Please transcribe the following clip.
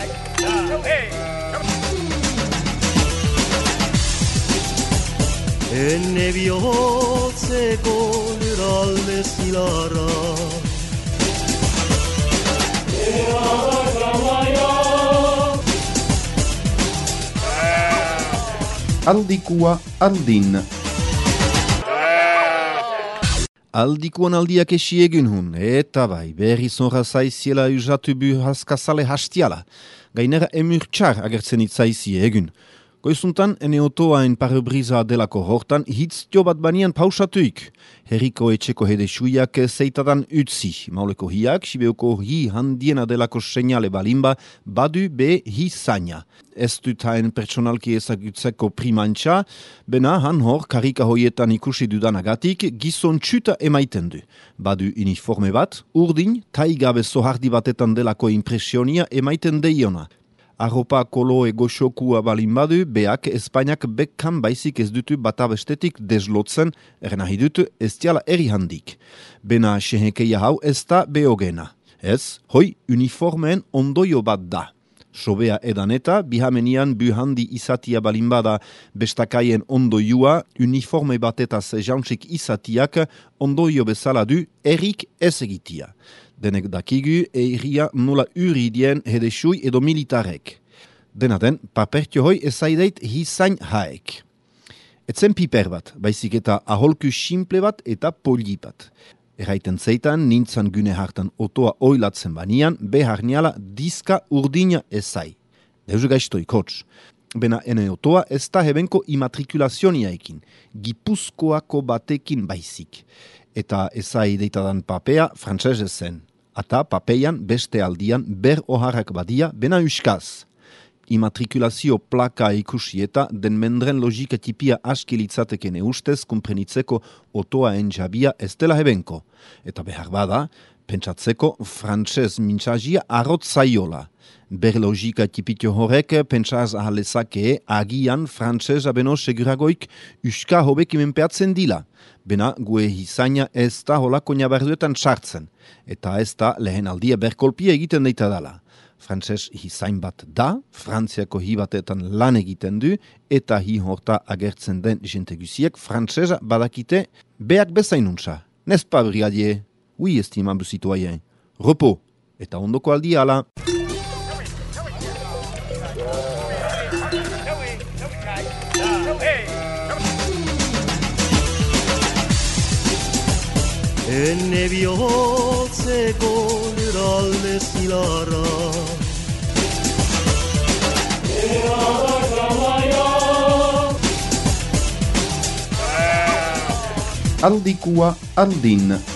Enne bihotzeko lurralde zilarra Aldikua aldin. Aldikuan aldiak esi egun hun, eta bai, berri zonra zaiziela usatu bu haskazale hastiala. Gainera emurtxar agertzen itzaizi egun. Goizuntan, ene otoain parabriza delako hortan, hitz jo bat banian pausatuik. Herriko etxeko hedexuiak zeitadan utzi. Mauleko hiak, sibeuko hi handiena delako seinale balimba, badu be hi zaina. Ez dut hain pertsonalki ezagutzeko primantxa, bena han hor karika hoietan ikusi dudanagatik gizon txuta emaiten du. Badu uniforme bat, urdin, taigabe zohardi batetan delako impresionia emaiten deiona. Arropa kolo goxokua balin badu, beak Espainiak bekkan baizik ez dutu batabestetik deslotzen, nahi dutu ez diala eri handik. Bena sehekeia hau ez da beogena. Ez, hoi uniformeen ondoio bat da. Sobea edan eta, bihamenian buhandi izatia balin bada bestakaien ondoiua, uniforme batetaz jaunsik izatiak ondoio bezala du erik ez egitia. Denek dakigu eiria nola uridien hedexui edo militarek. Dena den, papertio hoi ezaideit hizain haek. Etzen piper bat, baizik eta aholku simple bat eta poli bat. Erraiten zeitan, nintzan gune hartan otoa oilatzen banian, behar niala diska urdina ezai. Deuze gaiztoi, kots. Bena ene otoa ez da hebenko imatrikulazionia Gipuzkoako batekin baizik. Eta ezai deitadan papea frantsesez zen. Ata papeian beste aldian ber oharrak badia bena uskaz. Immatrikulazio plaka ikusi eta den mendren logika tipia askilitzatekene ustez kumprenitzeko otoaen jabia ez dela hebenko. Eta behar bada, pentsatzeko frantses mintzazia arrot zaiola. Ber logika tipitio horrek pentsaz ahalezake agian frantsesa beno seguragoik uska hobek imenpeatzen dila. Bena gue hizaina ez da holako nabarduetan txartzen. Eta ez da lehen aldia berkolpia egiten deita dala. Frantses hizain bat da, Frantziako hi batetan lan egiten du, eta hi horta agertzen den jentegusiek frantsesa badakite beak bezainuntza. N'est-ce pas, brigadier? Oui, estimable citoyen. Repos. Eta ondoko aldi ala. Enne bihotzeko lurralde zilarra Aldikua aldin.